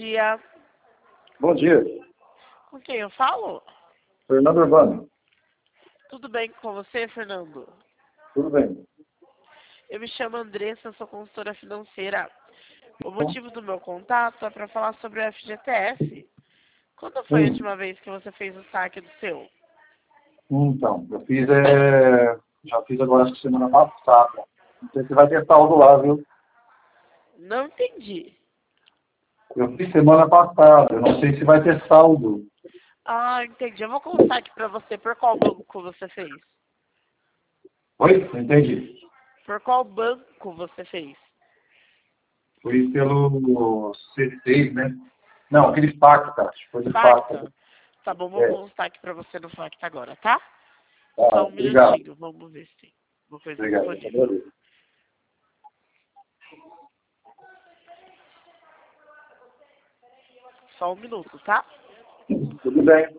dia. Bom dia, Com quem eu falo? Fernando Urbano. Tudo bem com você, Fernando? Tudo bem? Eu me chamo Andressa, sou consultora financeira. O motivo do meu contato é para falar sobre o FGTS. Quando foi a Sim. última vez que você fez o saque do seu? Então, eu fiz, já fiz agora essa semana passada. Não sei se vai ter saldo lá, viu? Não entendi. Eu fiz semana passada, eu não sei se vai ter saldo. Ah, entendi. Eu vou contar aqui para você por qual banco você fez. Oi? Não entendi. Por qual banco você fez? Foi pelo C6, né? Não, aquele Facta. Foi do Facta. Facta? Tá bom, vou É, constar aqui para você no Facta agora, tá? tá, Só um obrigado. minutinho, vamos ver se tem uma coisa Obrigado. disponível. Só um minuto, tá? Tudo bem.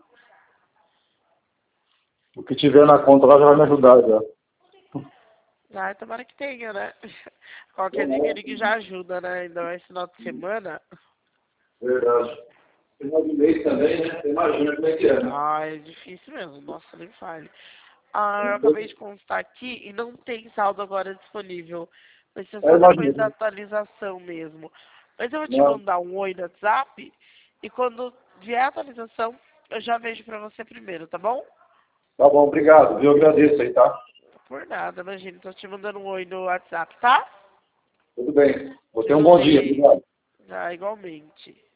O que tiver na conta lá já vai me ajudar já. Ah, tomara que tenha, né? Qualquer dinheiro que já ajuda, né? Ainda mais final de semana. Verdade. Final de mês também, né? Você imagina como é que é, né? Ah, é difícil mesmo. Nossa, nem fale. Ah, eu acabei de constar aqui e não tem saldo agora disponível. Vai ser Eu só depois da imagino. atualização mesmo. Mas eu vou te Não. mandar um oi no WhatsApp e quando vier a atualização, eu já vejo pra você primeiro, tá bom? Tá bom, obrigado. Eu agradeço aí, tá? Por nada, imagina. Tô te mandando um oi no WhatsApp, tá? Tudo bem. Você Te um bom dia. mandei. Obrigado. Ah, igualmente.